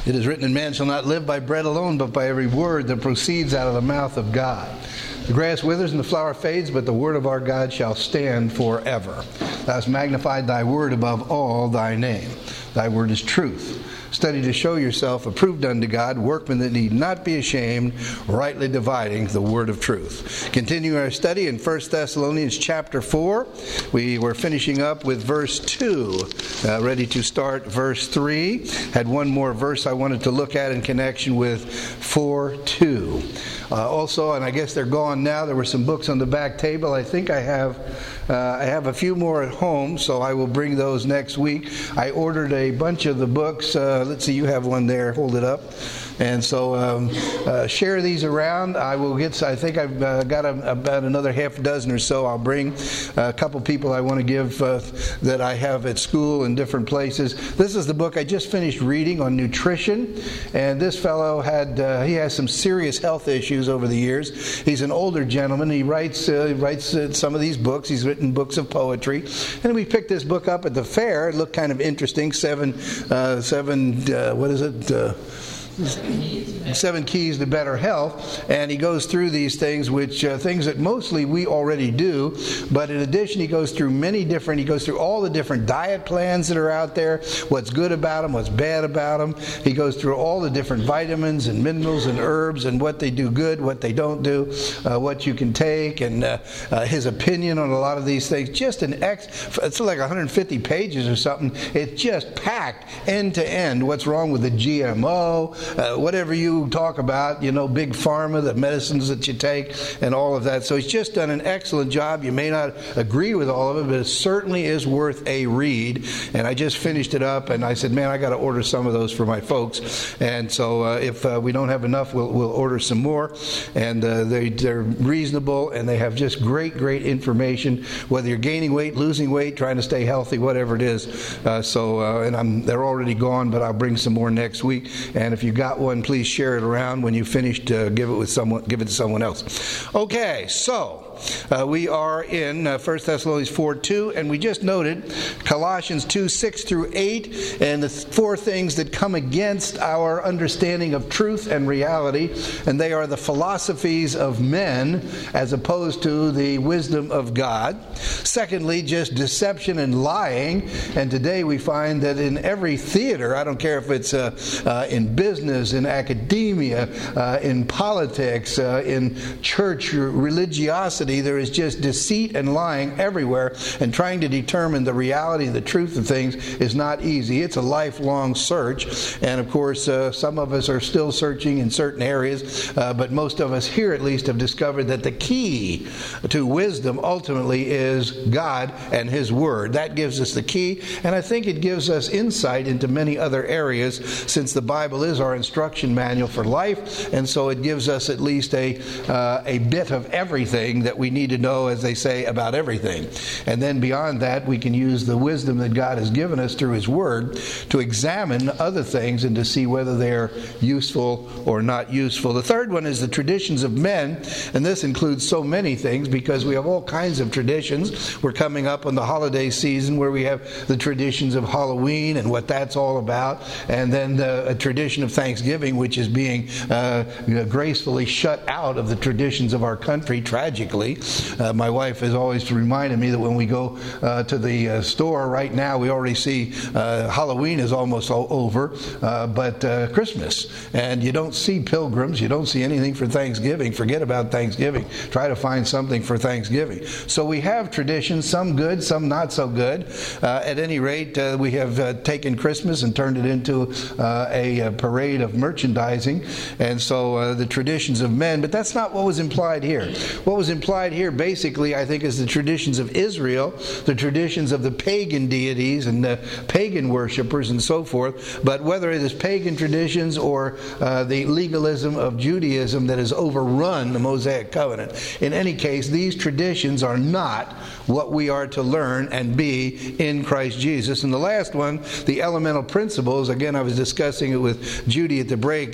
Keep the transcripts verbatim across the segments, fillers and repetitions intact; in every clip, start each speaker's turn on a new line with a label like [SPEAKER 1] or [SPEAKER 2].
[SPEAKER 1] It is written, "And man shall not live by bread alone, but by every word that proceeds out of the mouth of God. The grass withers and the flower fades, but the word of our God shall stand forever. Thou hast magnified thy word above all thy name. Thy word is truth. Study to show yourself approved unto God, workmen that need not be ashamed, rightly dividing the word of truth." Continue our study in First Thessalonians chapter four. We were finishing up with verse two, uh, ready to start verse three. Had one more verse I wanted to look at in connection with four two. Uh, also, and I guess they're gone now, there were some books on the back table. I think I have uh, I have a few more at home, so I will bring those next week. I ordered a bunch of the books. Uh, let's see, you have one there. Hold it up. And so um, uh, share these around. I will get, I think I've uh, got a, about another half dozen or so. I'll bring a couple people I want to give uh, that I have at school and different places. This is the book I just finished reading on nutrition. And this fellow had, uh, he has some serious health issues over the years. He's an older gentleman. He writes, uh, he writes uh, some of these books. He's written books of poetry. And we picked this book up at the fair. It looked kind of interesting. Seven, uh, seven, uh, what is it? Uh, Seven Keys to Better Health, and he goes through these things, which uh, things that mostly we already do, but in addition he goes through many different, he goes through all the different diet plans that are out there, what's good about them, what's bad about them. He goes through all the different vitamins and minerals and herbs and what they do good, what they don't do, uh, what you can take, and uh, uh, his opinion on a lot of these things. Just an ex, it's like one hundred fifty pages or something. It's just packed end to end. What's wrong with the G M O? Uh, whatever you talk about, you know, big pharma, the medicines that you take, and all of that. So he's just done an excellent job. You may not agree with all of it, but it certainly is worth a read. And I just finished it up, and I said, man, I got to order some of those for my folks. And so uh, if uh, we don't have enough, we'll, we'll order some more. And uh, they, they're reasonable, and they have just great, great information, whether you're gaining weight, losing weight, trying to stay healthy, whatever it is. Uh, so, uh, and I'm, they're already gone, but I'll bring some more next week. And if you got one, please share it around. When you finished, uh, give it with someone, give it to someone else. Okay, so uh, we are in uh, First Thessalonians four two, and we just noted Colossians two six through eight, and the four things that come against our understanding of truth and reality, and they are the philosophies of men as opposed to the wisdom of God. Secondly, just deception and lying, and today we find that in every theater, I don't care if it's uh, uh, in business, in academia, uh, in politics, uh, in church religiosity, there is just deceit and lying everywhere, and trying to determine the reality and the truth of things is not easy. It's a lifelong search, and of course uh, some of us are still searching in certain areas, uh, but most of us here at least have discovered that the key to wisdom ultimately is God and His Word. That gives us the key, and I think it gives us insight into many other areas, since the Bible is our instruction manual for life, and so it gives us at least a uh, a bit of everything that we need to know, as they say, about everything. And then beyond that, we can use the wisdom that God has given us through His Word to examine other things and to see whether they're useful or not useful. The third one is the traditions of men, and this includes so many things because we have all kinds of traditions. We're coming up on the holiday season where we have the traditions of Halloween and what that's all about, and then the a tradition of Thanksgiving, which is being uh, you know, gracefully shut out of the traditions of our country, tragically. Uh, my wife has always reminded me that when we go uh, to the uh, store right now, we already see uh, Halloween is almost all over, uh, but uh, Christmas. And you don't see pilgrims, you don't see anything for Thanksgiving. Forget about Thanksgiving. Try to find something for Thanksgiving. So we have traditions, some good, some not so good. Uh, at any rate, uh, we have uh, taken Christmas and turned it into uh, a, a parade of merchandising, and so uh, the traditions of men, but that's not what was implied here. What was implied here basically, I think, is the traditions of Israel, the traditions of the pagan deities and the pagan worshipers and so forth, but whether it is pagan traditions or uh, the legalism of Judaism that has overrun the Mosaic covenant, in any case, these traditions are not what we are to learn and be in Christ Jesus. And the last one, the elemental principles, again, I was discussing it with Judy at the break, uh, that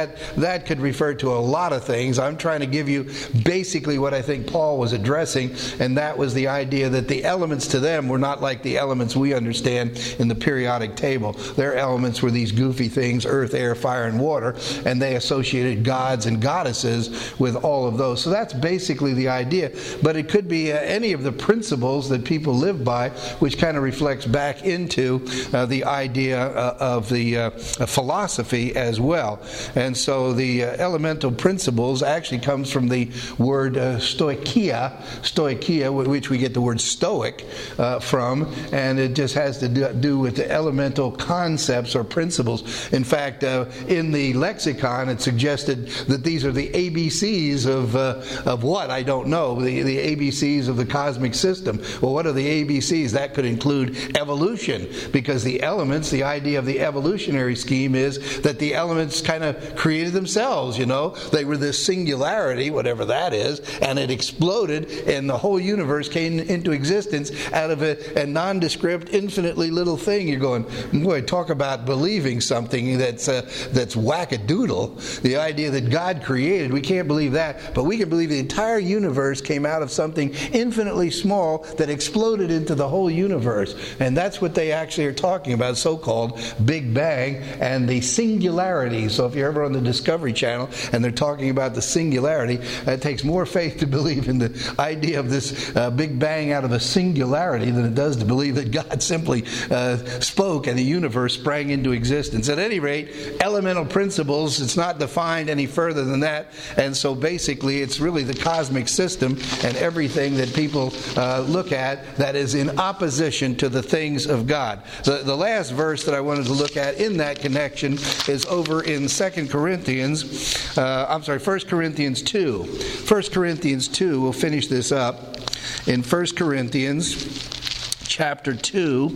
[SPEAKER 1] that that could refer to a lot of things. I'm trying to give you basically what I think Paul was addressing, and that was the idea that the elements to them were not like the elements we understand in the periodic table. Their elements were these goofy things, earth, air, fire, and water, and they associated gods and goddesses with all of those. So that's basically the idea. But it could be uh, any of the principles that people live by, which kind of reflects back into uh, the idea uh, of the uh, philosophy as well. And so the uh, elemental principles actually comes from the word uh, stoicheia, stoicheia, which we get the word stoic uh, from, and it just has to do, do with the elemental concepts or principles. In fact, uh, in the lexicon, it suggested that these are the A B Cs of uh, of what? I don't know. The, the A B Cs of the cosmic system. Well, what are the A B Cs? That could include evolution, because the elements, the idea of the evolutionary scheme is that the elements kind of created themselves, you know. They were this singularity, whatever that is, and it exploded, and the whole universe came into existence out of a, a nondescript, infinitely little thing. You're going, boy, talk about believing something that's uh, that's wackadoodle. The idea that God created, we can't believe that, but we can believe the entire universe came out of something infinitely small that exploded into the whole universe. And that's what they actually are talking about, so-called Big Bang and the singularity. So if you're ever on the Discovery Channel and they're talking about the singularity, it takes more faith to believe in the idea of this uh, Big Bang out of a singularity than it does to believe that God simply uh, spoke and the universe sprang into existence. At any rate, elemental principles, it's not defined any further than that. And so basically it's really the cosmic system and everything that people uh, look at that is in opposition to the things of God. The, the last verse that I wanted to look at in that connection is over in Second Corinthians, uh, I'm sorry, First Corinthians two. First Corinthians two, we'll finish this up. In First Corinthians chapter two,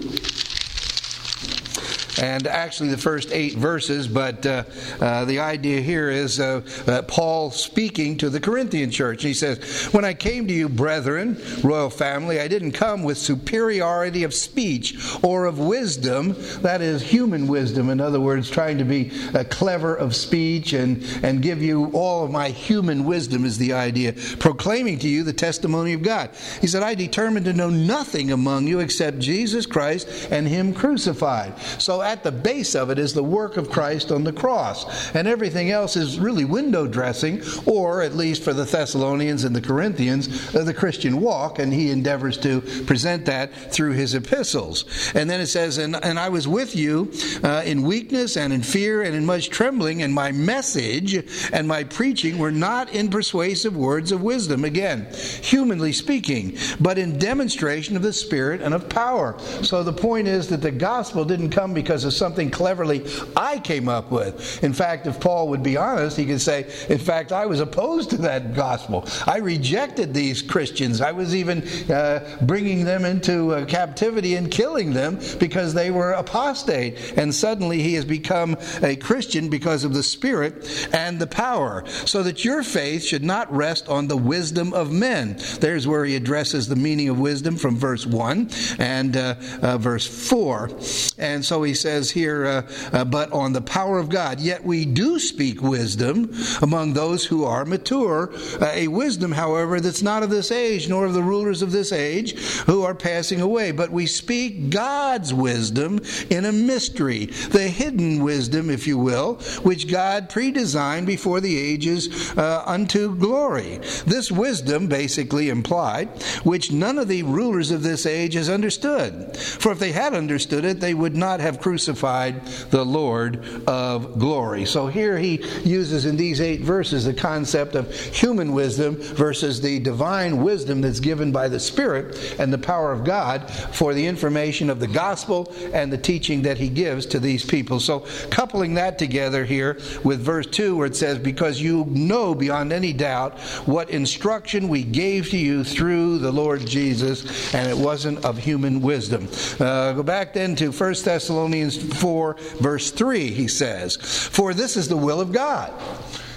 [SPEAKER 1] and actually the first eight verses, but uh, uh, the idea here is uh, uh, Paul speaking to the Corinthian church. He says, "When I came to you, brethren, royal family, I didn't come with superiority of speech or of wisdom," that is human wisdom, in other words, trying to be uh, clever of speech and, and give you all of my human wisdom is the idea, "proclaiming to you the testimony of God." He said, "I determined to know nothing among you except Jesus Christ and Him crucified." So at the base of it is the work of Christ on the cross. And everything else is really window dressing, or at least for the Thessalonians and the Corinthians, uh, the Christian walk, and he endeavors to present that through his epistles. And then it says, and, and I was with you uh, in weakness and in fear and in much trembling, and my message and my preaching were not in persuasive words of wisdom, again, humanly speaking, but in demonstration of the Spirit and of power. So the point is that the gospel didn't come because of something cleverly I came up with. In fact, if Paul would be honest, he could say, in fact, I was opposed to that gospel. I rejected these Christians. I was even uh, bringing them into uh, captivity and killing them because they were apostate. And suddenly he has become a Christian because of the Spirit and the power, so that your faith should not rest on the wisdom of men. There's where he addresses the meaning of wisdom from verse one and uh, uh, verse four. And so he says here, uh, uh, but on the power of God. Yet we do speak wisdom among those who are mature, uh, a wisdom, however, that's not of this age, nor of the rulers of this age, who are passing away. But we speak God's wisdom in a mystery, the hidden wisdom, if you will, which God predesigned before the ages uh, unto glory. This wisdom, basically implied, which none of the rulers of this age has understood. For if they had understood it, they would not have crucified the Lord of glory. So here he uses in these eight verses the concept of human wisdom versus the divine wisdom that's given by the Spirit and the power of God for the information of the gospel and the teaching that he gives to these people. So coupling that together here with verse two, where it says, because you know beyond any doubt what instruction we gave to you through the Lord Jesus, and it wasn't of human wisdom. Uh, go back then to First Thessalonians four, verse three, he says, for this is the will of God.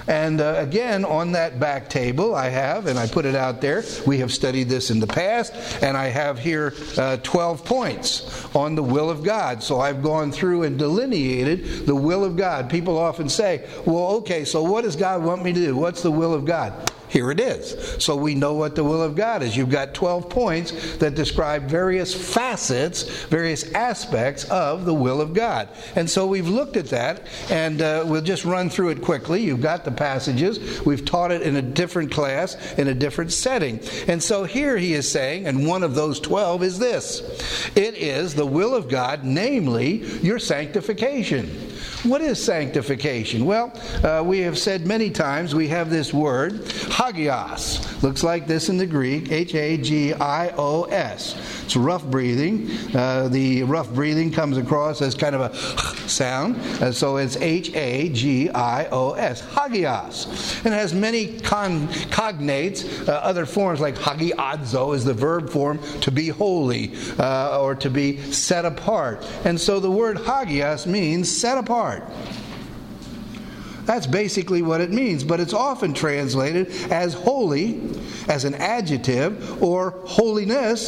[SPEAKER 1] And uh, again, on that back table I have, and I put it out there, we have studied this in the past, and I have here uh, twelve points on the will of God. So I've gone through and delineated the will of God. People often say, well, okay, so what does God want me to do? What's the will of God? Here it is. So we know what the will of God is. You've got twelve points that describe various facets, various aspects of the will of God. And so we've looked at that, and uh, we'll just run through it quickly. You've got the passages. We've taught it in a different class, in a different setting. And so here he is saying, and one of those twelve is this. It is the will of God, namely your sanctification. What is sanctification? Well, uh, we have said many times we have this word, hagios. Looks like this in the Greek, H A G I O S. It's rough breathing. Uh, the rough breathing comes across as kind of a sound, uh, so it's H A G I O S, hagios. And it has many con- cognates, uh, other forms like hagiadzo is the verb form, to be holy, uh, or to be set apart. And so the word hagios means set apart. That's basically what it means, but it's often translated as holy, as an adjective, or holiness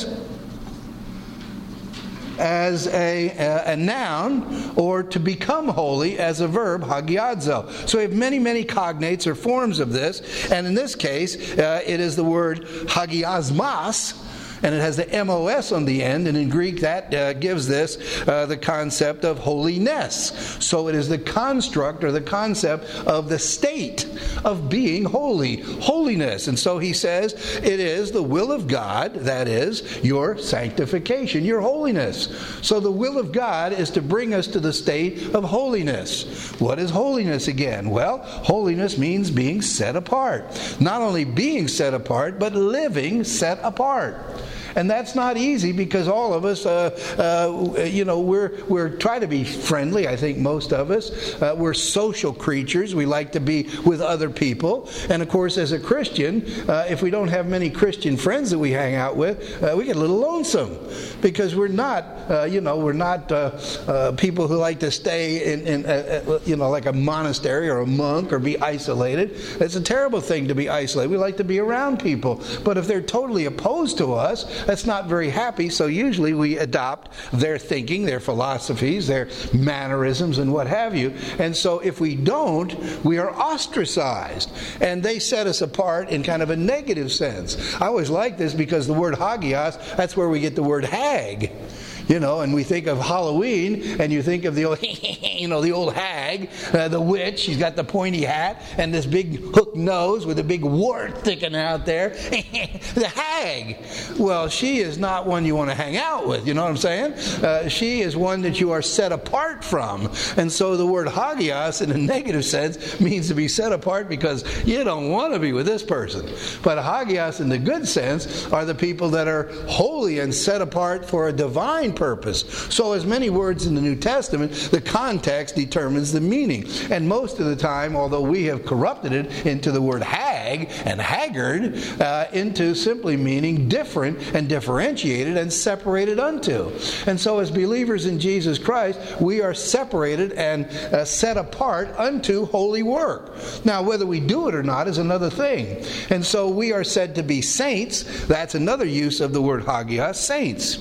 [SPEAKER 1] as a, a, a noun, or to become holy as a verb, hagiadzo. So we have many, many cognates or forms of this, and in this case, uh, it is the word hagiasmas, and it has the M O S on the end, and in Greek that uh, gives this uh, the concept of holiness. So it is the construct or the concept of the state of being holy, holiness. And so he says it is the will of God, that is, your sanctification, your holiness. So the will of God is to bring us to the state of holiness. What is holiness again? Well, holiness means being set apart. Not only being set apart, but living set apart. And that's not easy because all of us, uh, uh, you know, we're we're trying to be friendly. I think most of us, uh, we're social creatures. We like to be with other people. And of course, as a Christian, uh, if we don't have many Christian friends that we hang out with, uh, we get a little lonesome because we're not, uh, you know, we're not uh, uh, people who like to stay in, in uh, you know, like a monastery or a monk or be isolated. It's a terrible thing to be isolated. We like to be around people. But if they're totally opposed to us, that's not very happy, so usually we adopt their thinking, their philosophies, their mannerisms, and what have you. And so if we don't, we are ostracized. And they set us apart in kind of a negative sense. I always like this because the word hagios, that's where we get the word hag. You know, and we think of Halloween, and you think of the old, you know, the old hag, uh, the witch. She's got the pointy hat and this big hook nose with a big wart sticking out there. The hag. Well, she is not one you want to hang out with. You know what I'm saying? Uh, she is one that you are set apart from. And so the word hagios, in a negative sense, means to be set apart because you don't want to be with this person. But hagios, in the good sense, are the people that are holy and set apart for a divine purpose. So as many words in the New Testament, the context determines the meaning. And most of the time, although we have corrupted it into the word hag and haggard, uh, into simply meaning different and differentiated and separated unto. And so as believers in Jesus Christ, we are separated and uh, set apart unto holy work. Now, whether we do it or not is another thing. And so we are said to be saints. That's another use of the word hagios, saints.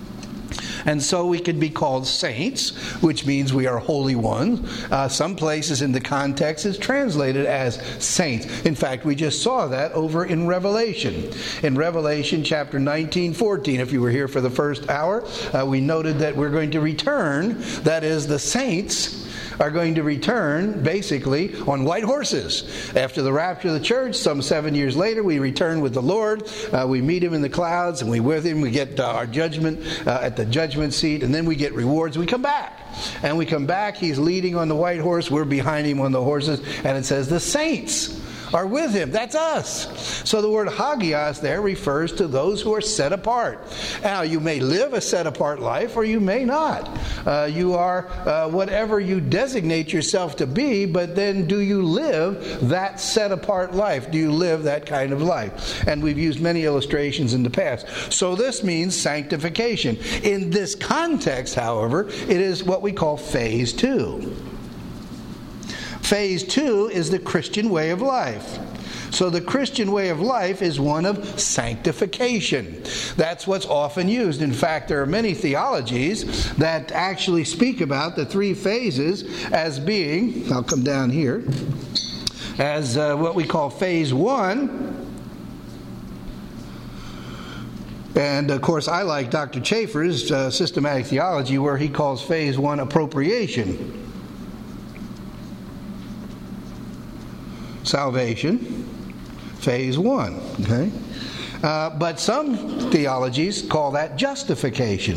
[SPEAKER 1] And so we can be called saints, which means we are holy ones. Uh, some places in the context it's translated as saints. In fact, we just saw that over in Revelation. In Revelation chapter nineteen, fourteen, if you were here for the first hour, uh, we noted that we're going to return, that is, the saints are going to return basically on white horses. After the rapture of the church, some seven years later, we return with the Lord. Uh, we meet Him in the clouds, and we with Him. We get uh, our judgment uh, at the judgment seat, and then we get rewards. We come back. And we come back. He's leading on the white horse. We're behind Him on the horses. And it says the saints are with Him. That's us. So the word hagios there refers to those who are set apart. Now, you may live a set apart life or you may not. Uh, you are uh, whatever you designate yourself to be, but then do you live that set apart life? Do you live that kind of life? And we've used many illustrations in the past. So this means sanctification. In this context, however, it is what we call phase two. Phase two is the Christian way of life. So the Christian way of life is one of sanctification. That's what's often used. In fact, there are many theologies that actually speak about the three phases as being, I'll come down here, as uh, what we call phase one. And of course, I like Doctor Chafer's uh, systematic theology, where he calls phase one appropriation. Salvation. Phase one, okay? Uh, but some theologies call that justification.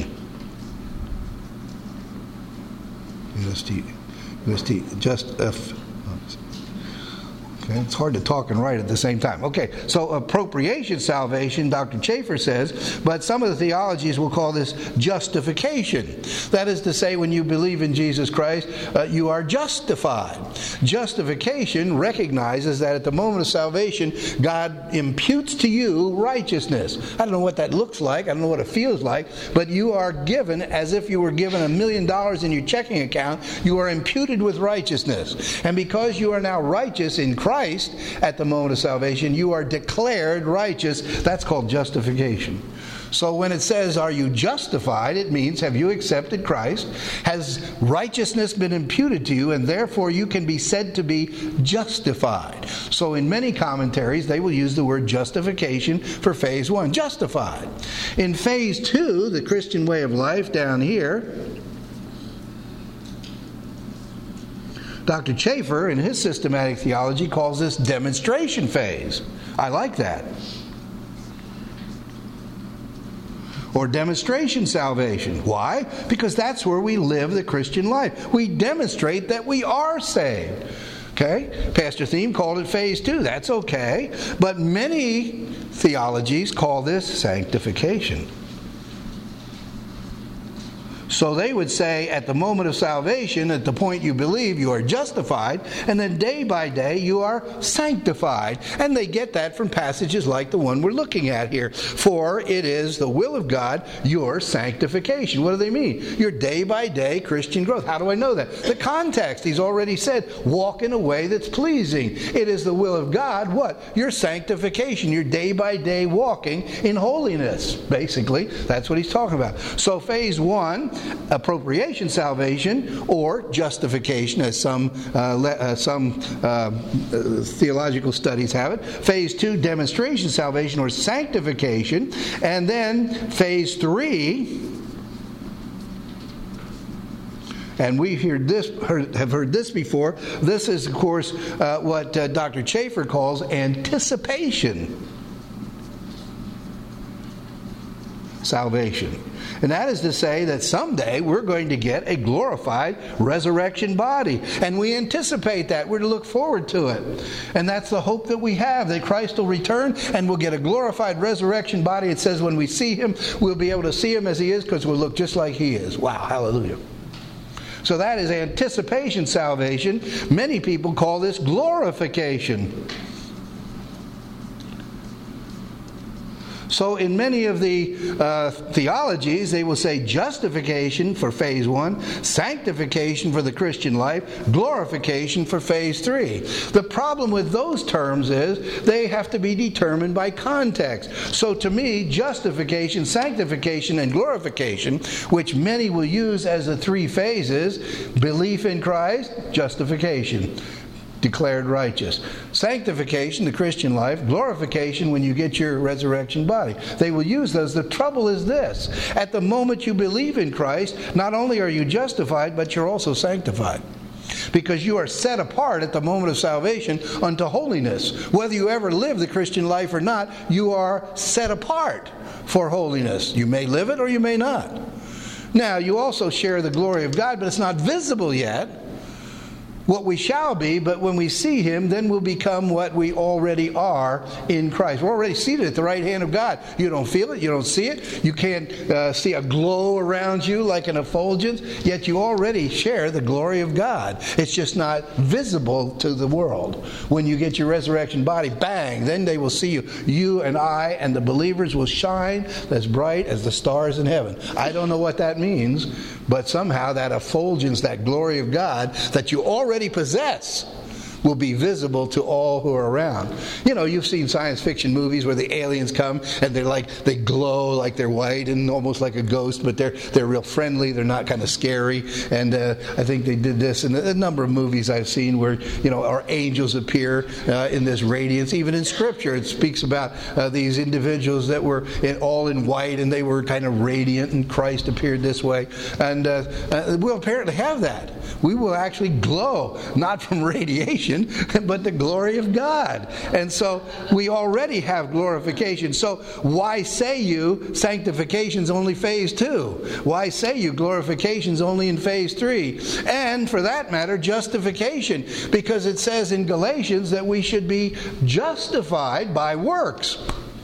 [SPEAKER 1] U S T, U S T, just, uh, okay, it's hard to talk and write at the same time. Okay, so appropriation salvation, Doctor Chafer says, but some of the theologies will call this justification. That is to say, when you believe in Jesus Christ, uh, you are justified. Justification recognizes that at the moment of salvation, God imputes to you righteousness. I don't know what that looks like, I don't know what it feels like, but you are given, as if you were given a million dollars in your checking account, you are imputed with righteousness. And because you are now righteous in Christ, Christ, at the moment of salvation, you are declared righteous. That's called justification. So when it says, are you justified, it means, have you accepted Christ? Has righteousness been imputed to you, and therefore you can be said to be justified? So in many commentaries, they will use the word justification for phase one, justified. In phase two, the Christian way of life down here, Doctor Chafer, in his systematic theology, calls this demonstration phase. I like that. Or demonstration salvation. Why? Because that's where we live the Christian life. We demonstrate that we are saved. Okay? Pastor Thiem called it phase two. That's okay. But many theologies call this sanctification. So they would say at the moment of salvation, at the point you believe, you are justified, and then day by day you are sanctified. And they get that from passages like the one we're looking at here. For it is the will of God, your sanctification. What do they mean? Your day by day Christian growth. How do I know that? The context. He's already said, walk in a way that's pleasing. It is the will of God, what? Your sanctification, your day by day walking in holiness. Basically, that's what he's talking about. So phase one, appropriation salvation, or justification, as some uh, le- uh, some uh, uh, theological studies have it. Phase two, demonstration salvation or sanctification. And then phase three, and we've heard this, heard, have heard this before. This is, of course, uh, what uh, Doctor Chafer calls anticipation salvation. And that is to say that someday we're going to get a glorified resurrection body. And we anticipate that. We're to look forward to it. And that's the hope that we have, that Christ will return and we'll get a glorified resurrection body. It says when we see Him, we'll be able to see Him as He is because we'll look just like He is. Wow, hallelujah. So that is anticipation salvation. Many people call this glorification. So in many of the uh, theologies, they will say justification for phase one, sanctification for the Christian life, glorification for phase three. The problem with those terms is they have to be determined by context. So to me, justification, sanctification, and glorification, which many will use as the three phases, belief in Christ, justification, declared righteous. Sanctification, the Christian life. Glorification, when you get your resurrection body. They will use those. The trouble is this. At the moment you believe in Christ, not only are you justified, but you're also sanctified. Because you are set apart at the moment of salvation unto holiness. Whether you ever live the Christian life or not, you are set apart for holiness. You may live it or you may not. Now, you also share the glory of God, but it's not visible yet. What we shall be, but when we see Him, then we'll become what we already are in Christ. We're already seated at the right hand of God. You don't feel it, you don't see it, you can't uh, see a glow around you like an effulgence, yet you already share the glory of God. It's just not visible to the world. When you get your resurrection body, bang, then they will see you. You and I and the believers will shine as bright as the stars in heaven. I don't know what that means, but somehow that effulgence, that glory of God that you already possess, will be visible to all who are around. You know, you've seen science fiction movies where the aliens come and they're like, they glow like they're white and almost like a ghost, but they're they're real friendly. They're not kind of scary. And uh, I think they did this in a number of movies I've seen where, you know, our angels appear uh, in this radiance. Even in Scripture, it speaks about uh, these individuals that were in, all in white, and they were kind of radiant, and Christ appeared this way. And uh, uh, we'll apparently have that. We will actually glow, not from radiation, but the glory of God. And so we already have glorification. So why say you sanctification's only phase two? Why say you glorification's only in phase three? And for that matter, justification. Because it says in Galatians that we should be justified by works.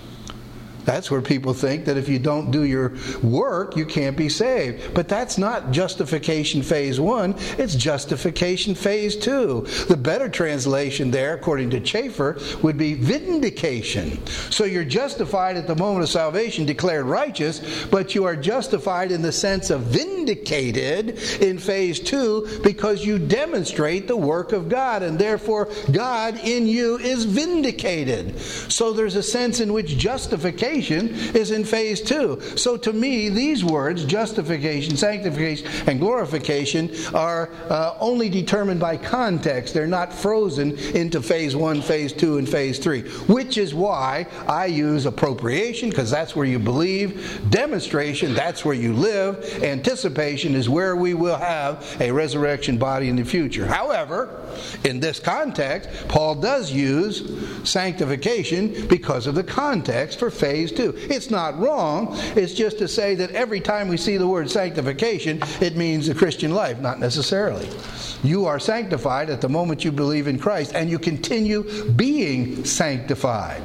[SPEAKER 1] That's where people think that if you don't do your work, you can't be saved. But that's not justification phase one. It's justification phase two. The better translation there, according to Chafer, would be vindication. So you're justified at the moment of salvation, declared righteous, but you are justified in the sense of vindicated in phase two because you demonstrate the work of God, and therefore God in you is vindicated. So there's a sense in which justification is in phase two. So to me, these words, justification, sanctification, and glorification, are uh, only determined by context. They're not frozen into phase one, phase two, and phase three, which is why I use appropriation, because that's where you believe, demonstration, that's where you live, anticipation is where we will have a resurrection body in the future. However, in this context, Paul does use sanctification because of the context for phase two. It's not wrong. It's just to say that every time we see the word sanctification, it means the Christian life. Not necessarily. You are sanctified at the moment you believe in Christ, and you continue being sanctified.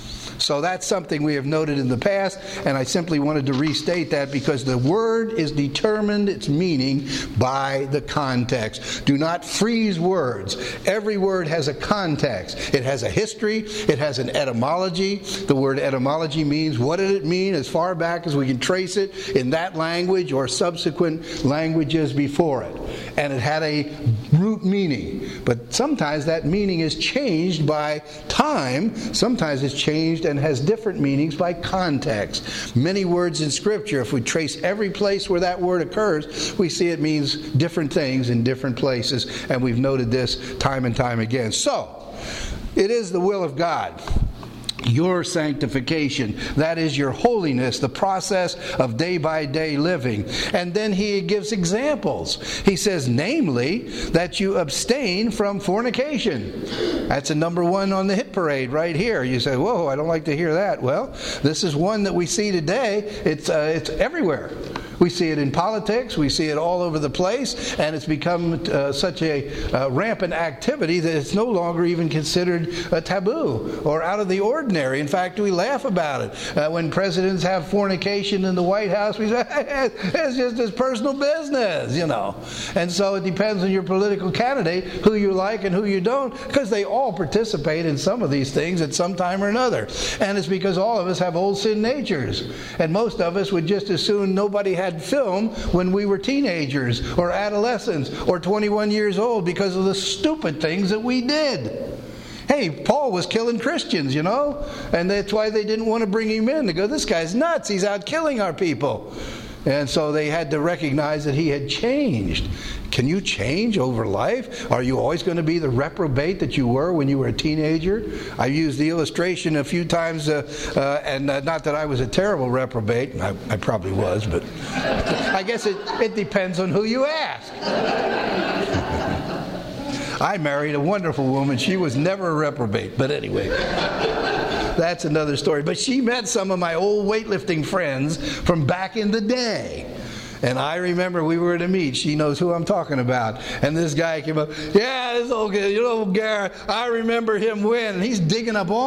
[SPEAKER 1] So that's something we have noted in the past, and I simply wanted to restate that because the word is determined, its meaning, by the context. Do not freeze words. Every word has a context. It has a history. It has an etymology. The word etymology means what did it mean as far back as we can trace it in that language or subsequent languages before it. And it had a root meaning. But sometimes that meaning is changed by time. Sometimes it's changed and has different meanings by context. Many words in Scripture, if we trace every place where that word occurs, we see it means different things in different places, and we've noted this time and time again. So, it is the will of God. Your sanctification, that is your holiness, the process of day-by-day living. And then he gives examples. He says, namely, that you abstain from fornication. That's a number one on the hit parade right here. You say, whoa, I don't like to hear that. Well, this is one that we see today. It's, uh, it's everywhere. We see it in politics. We see it all over the place. And it's become uh, such a uh, rampant activity that it's no longer even considered a taboo or out of the ordinary. In fact, we laugh about it. Uh, when presidents have fornication in the White House, we say, hey, it's just his personal business, you know. And so it depends on your political candidate, who you like and who you don't, because they all participate in some of these things at some time or another. And it's because all of us have old sin natures. And most of us would just as soon nobody had film when we were teenagers or adolescents or twenty-one years old because of the stupid things that we did. Hey, Paul was killing Christians, you know, and that's why they didn't want to bring him in. They go, this guy's nuts. He's out killing our people. And so they had to recognize that he had changed. Can you change over life? Are you always going to be the reprobate that you were when you were a teenager? I used the illustration a few times, uh, uh, and uh, not that I was a terrible reprobate. I, I probably was, but I guess it, it depends on who you ask. I married a wonderful woman. She was never a reprobate, but anyway. That's another story. But she met some of my old weightlifting friends from back in the day. And I remember we were at a meet. She knows who I'm talking about. And this guy came up, yeah, this old guy, you know, Garrett, I remember him when. And he's digging up all